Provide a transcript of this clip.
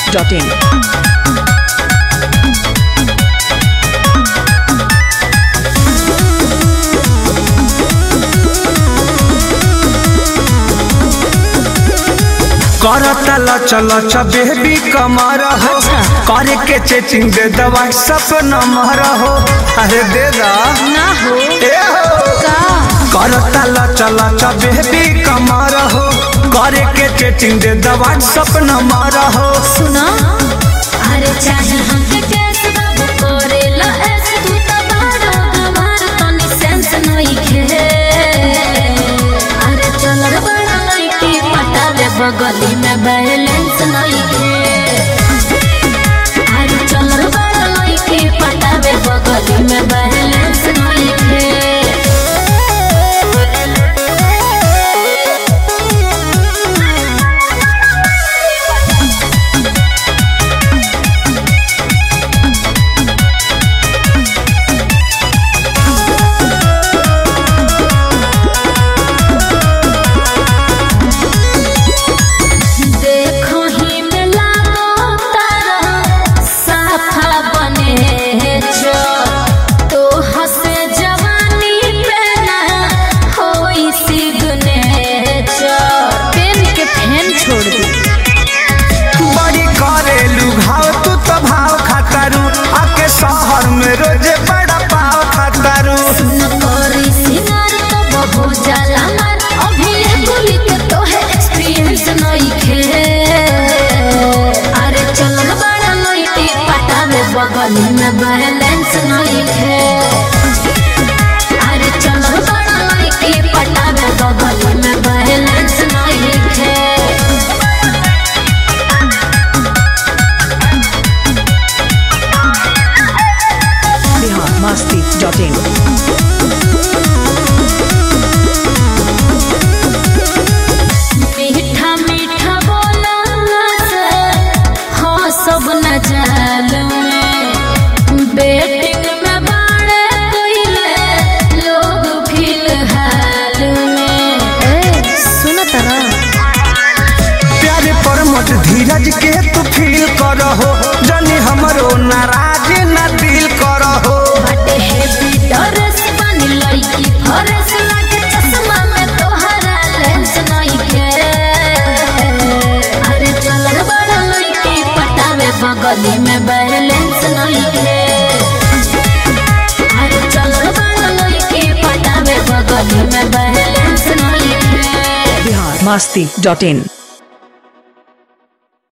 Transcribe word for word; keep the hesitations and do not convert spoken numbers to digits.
Dot in. करता लच लच बेबी कमर हो, करे के चेचिंग दे द व्हाट्सएप नंबर हो। अरे दे दा ना हो ए हो का करता लच लच बेबी कमर हो, करे के चेचिंग दे द व्हाट्सएप नंबर हो। सुना अरे चाहे हमके कैसे बाबू करेला ऐसे तू तो बाड़ो हमार तनी सेंस नहीं खे। अरे चल रे बड़ा लड़की पटावे बगली में बैलेंस नहीं खे। अरे चल रे बड़ा लड़की पटावे बगली में बैलेंस नहीं खे। शहर में रोजे बड़ा पाव खतरू नकोरी सिंगार तो बहु जाला मार अभी गोली के तो है एक्सपीरियंस नहीं खे। अरे चल बड़ा लइटी पटावे बगली में बैलेंस नहीं खे। अरे चल बड़ा लइटी पटावे बगली में बैलेंस नहीं खे। Masti dot in. मीठा मीठा बोला हाँ सब न जाल में बेटिंग में बाड़े कोइले लोग फिलहाल में। सुनो तरा प्यारे पर मत धीरज के तू फील करहो, जनी हमरो नाराज न दिल करहो। डरस बनी लड़की फरस लागे चश्मा में तोहरा लेंस नहीं खे। अरे चल रे बड़ा लड़की पटावे बगली में बैलेंस नहीं खे। अरे चल रे बड़ा लड़की पटावे बगली में बैलेंस नहीं खे। बिहार मस्ती डॉट इन।